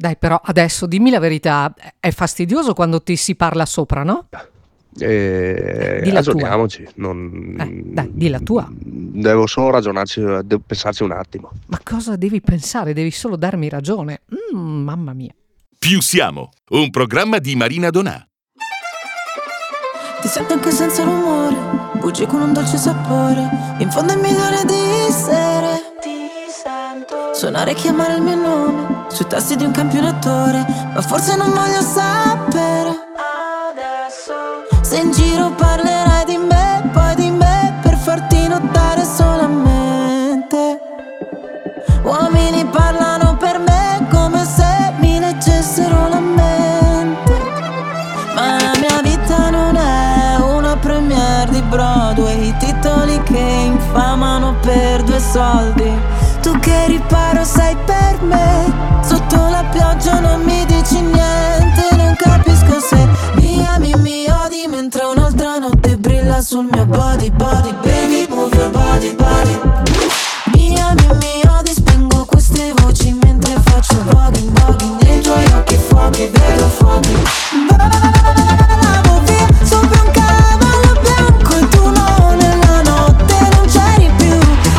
Dai, però adesso dimmi la verità, è fastidioso quando ti si parla sopra, no? Di la tua. Ragioniamoci. Dai, di la tua. Devo solo ragionarci, devo pensarci un attimo. Ma cosa devi pensare? Devi solo darmi ragione. Mamma mia. Più siamo, un programma di Marina Donà. Ti sento anche senza rumore, bugie con un dolce sapore, in fondo è milione di sere. Ti sento suonare e chiamare il mio nome sui tasti di un campionatore, ma forse non voglio sapere adesso se in giro parlerai di me, poi di me, per farti notare solamente. Uomini parlano per me come se mi leggessero la mente, ma la mia vita non è una premiere di Broadway, titoli che infamano per 2 soldi. Tu che riparo sei per me, sotto la pioggia non mi dici niente, non capisco se mi ami, mi odi, mentre un'altra notte brilla sul mio body, body, baby, move your body, body. Mi ami, mi odi, spengo queste voci mentre faccio voguing, voguing, nei tuoi occhi fuochi, vedo fuochi. Volavo via sopra un cavallo bianco e tu no, nella notte non c'eri più.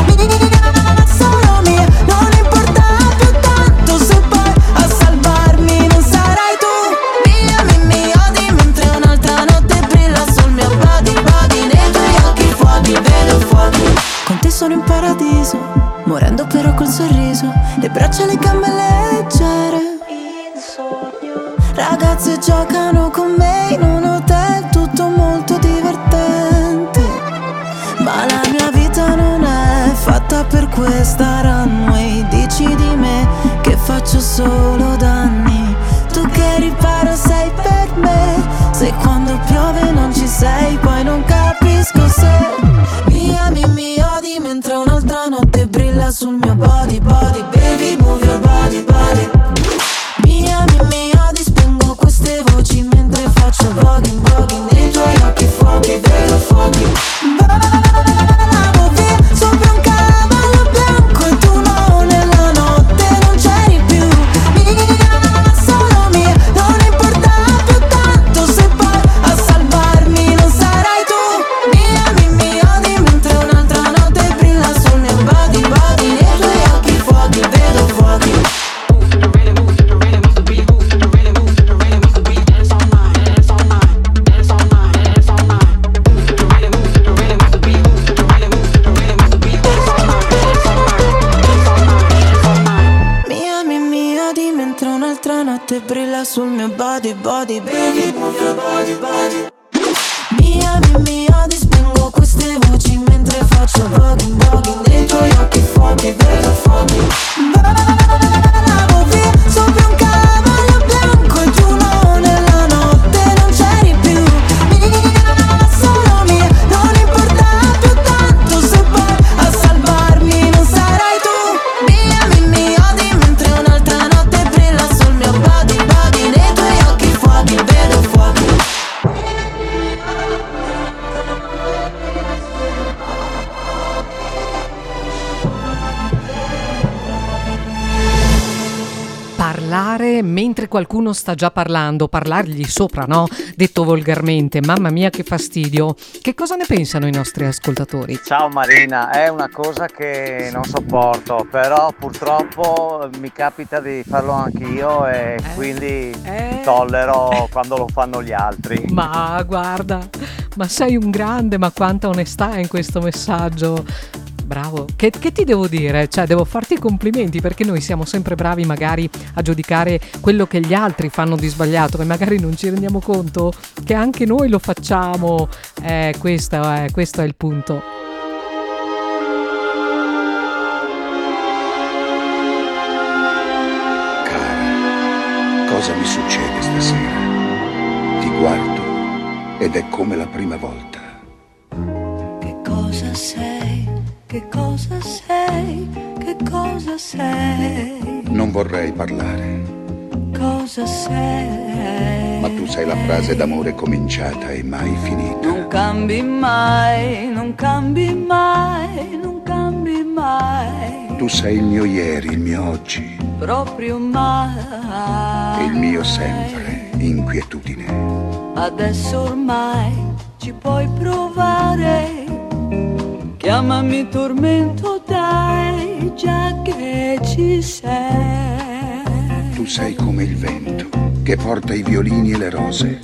Solo mia, non importa più tanto se poi a salvarmi non sarai tu. Mi ami, mi odi, mentre un'altra notte brilla sul mio body, body, nei tuoi occhi fuochi, vedo fuochi. Con te sono in paradiso, morendo però col sorriso, le braccia e le gambe leggere. Il sogno. Ragazze giocano con me in un hotel, tutto molto divertente, ma la mia vita non è fatta per questa runway. Dici di me che faccio solo danni, tu che riparo sei per me, se quando piove non ci sei, poi non capisco se mi ami, mi odi, mentre un'altra notte brilla sul mio body, body, baby, move your body, body. Mi ami, mi odi, spengo queste voci mentre faccio voguing, voguing, nei tuoi occhi fuochi, vedo fuochi. Volavo via sopra un cavallo bianco e tu no, nella notte non c'eri più. Solo mia, non importa più tanto se poi a salvarmi non sarai tu. Mi ami, mi odi, mentre un'altra notte brilla sul mio body, body, nei tuoi occhi fuochi, vedo fuochi. Mi ami, mi odi, mentre un'altra notte brilla sul mio body, body, baby, move your body, body. Mi ami, mi odi, spengo queste voci mentre faccio voguing, voguing, nei tuoi occhi fuochi, vedo fuochi. Volavo via sopra un cavallo bianco e tu no, nella notte non c'eri più. Solo mia, non importa più tanto se poi a salvarmi non sarai tu. Mi ami, mi odi, mentre un'altra notte brilla sul mio body, body, nei tuoi occhi fuochi, vedo fuochi. Parlare mentre qualcuno sta già parlando, parlargli sopra, no? Detto volgarmente, mamma mia che fastidio. Che cosa ne pensano i nostri ascoltatori? Ciao Marina, è una cosa che non sopporto, però purtroppo mi capita di farlo anch'io e quindi tollero quando lo fanno gli altri. Ma guarda, ma sei un grande, ma quanta onestà in questo messaggio. Bravo, che ti devo dire? Cioè, devo farti i complimenti, perché noi siamo sempre bravi magari a giudicare quello che gli altri fanno di sbagliato, e magari non ci rendiamo conto che anche noi lo facciamo. Questo è il punto. Cara, cosa mi succede stasera? Ti guardo ed è come la prima volta. Che cosa sei? Che cosa sei? Che cosa sei? Non vorrei parlare, Cosa sei? ma tu sei la frase d'amore cominciata e mai finita. Non cambi mai, non cambi mai, non cambi mai. Tu sei il mio ieri, il mio oggi, proprio mai. Il mio sempre inquietudine. Adesso ormai ci puoi provare. Chiamami tormento, dai, già che ci sei. Tu sei come il vento che porta i violini e le rose.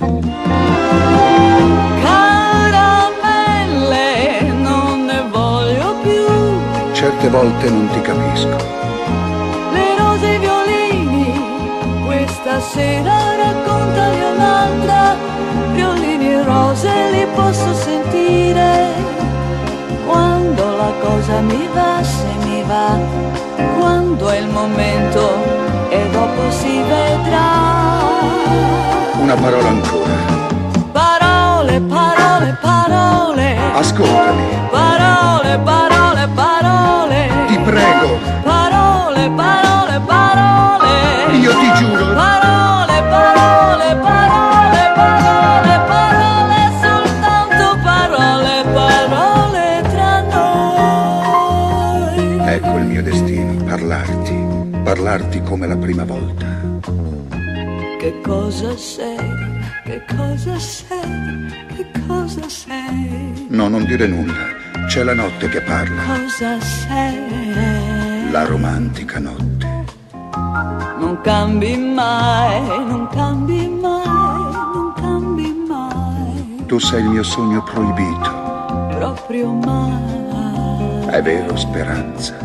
Caramelle, non ne voglio più. Certe volte non ti capisco. Le rose e i violini, questa sera raccontali un'altra. Violini e rose li posso sentire. Quando la cosa mi va, se mi va, quando è il momento e dopo si vedrà. Una parola ancora. Parole, parole, parole. Ascoltami. Parole, parole, parole. Ti prego. Parole, parole, parole. Io ti giuro. Parole, parole, parole, parole, parole, soltanto parole, parole tra noi. Ecco il mio destino, parlarti come la prima volta. Che cosa sei? Che cosa sei? Che cosa sei? No, non dire nulla, c'è la notte che parla. Cosa sei? La romantica notte. Non cambi mai, non cambi mai, non cambi mai. Tu sei il mio sogno proibito. Proprio mai. È vero, Speranza.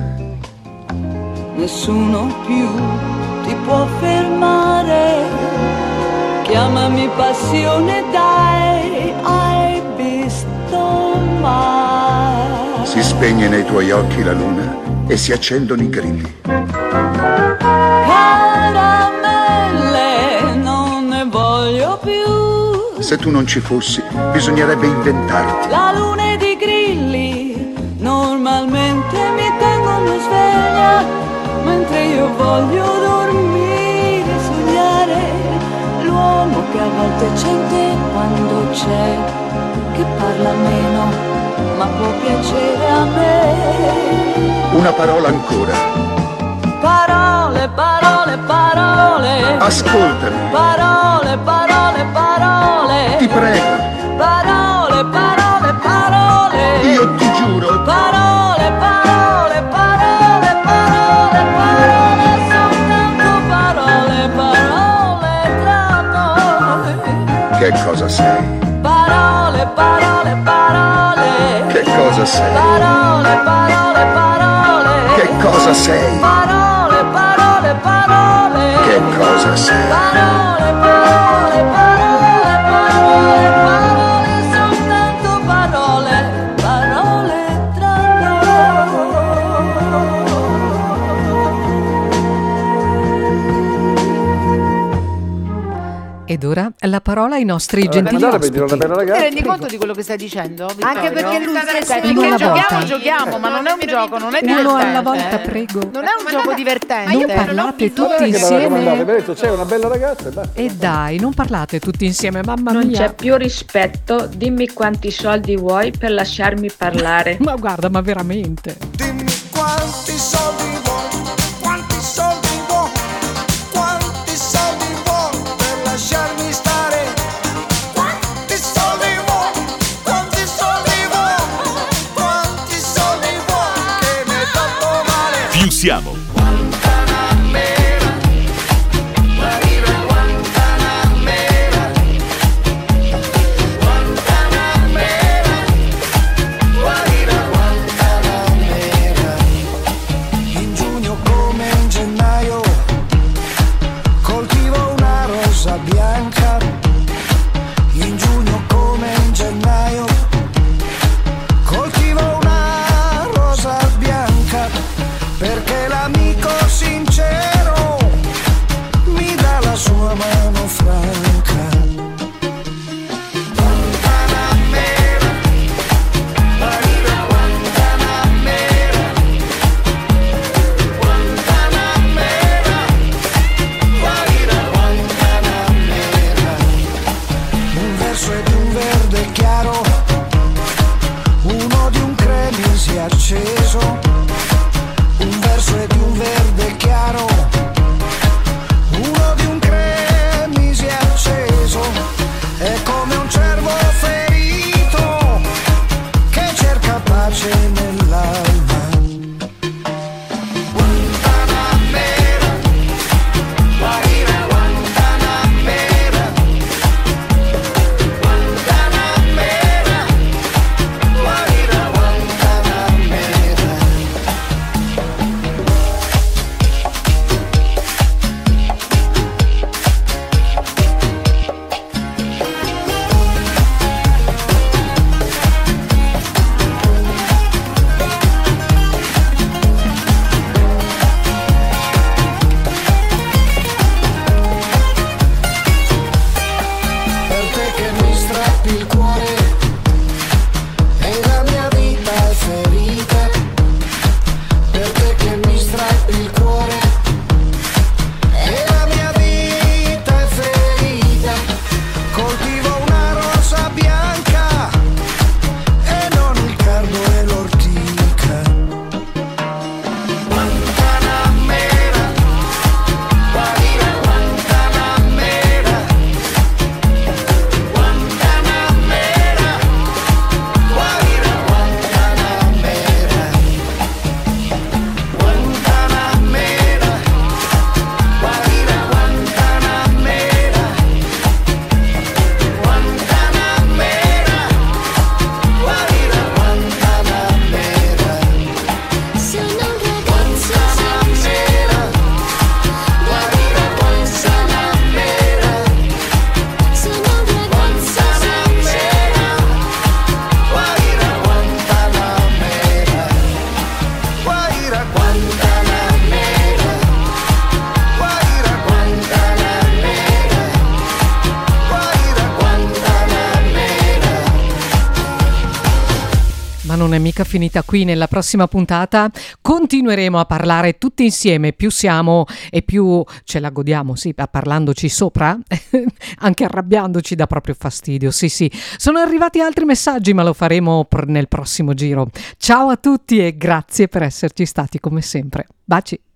Nessuno più ti può fermare. Chiamami passione, dai, hai visto mai. Si spegne nei tuoi occhi la luna e si accendono i grilli. Caramelle, non ne voglio più. Se tu non ci fossi, bisognerebbe inventarti. La luna ed i grilli normalmente mi tengono sveglia, mentre io voglio dormire, sognare. L'uomo che a volte c'è in te quando c'è, che parla meno, ma può piacere a me. Una parola ancora. Parole, parole, parole. Ascoltami. Parole, parole, parole. Ti prego. Parole, parole, parole. Io ti giuro. Parole, parole, parole, parole, parole, soltanto parole, parole tra noi. Che cosa sei? Parole, parole, parole. Che cosa sei? Parole, parole, parole. Che cosa sei? Parole, parole, parole. Che cosa sei? Parole, parole, parole, parole, parole, soltanto parole, parole tra Ed ora la parola ai nostri gentili ospiti. Ti rendi conto di quello che stai dicendo, Vittorio? Anche perché lui Uno alla volta. giochiamo, ma non è un gioco, non è Uno divertente. alla volta, prego. Non è un gioco divertente. Non parlate tutti insieme. detto c'è una bella ragazza e basta. E dai, non parlate tutti insieme, mamma Non mia. c'è più rispetto, dimmi quanti soldi vuoi per lasciarmi parlare. Ma guarda, ma veramente. Dimmi quanti soldi vuoi, quanti soldi vuoi, quanti soldi vuoi per lasciarmi stare. Quanti soldi vuoi, quanti soldi vuoi, quanti soldi vuoi che mi hai fatto male. Più siamo. In giugno come in gennaio coltivo una rosa bianca. In giugno come in gennaio coltivo una rosa bianca perché la mia Ma non è mica finita qui. Nella prossima puntata continueremo a parlare tutti insieme, più siamo e più ce la godiamo, sì, parlandoci sopra, anche arrabbiandoci dà proprio fastidio, sì. Sono arrivati altri messaggi, ma lo faremo nel prossimo giro. Ciao a tutti e grazie per esserci stati come sempre. Baci.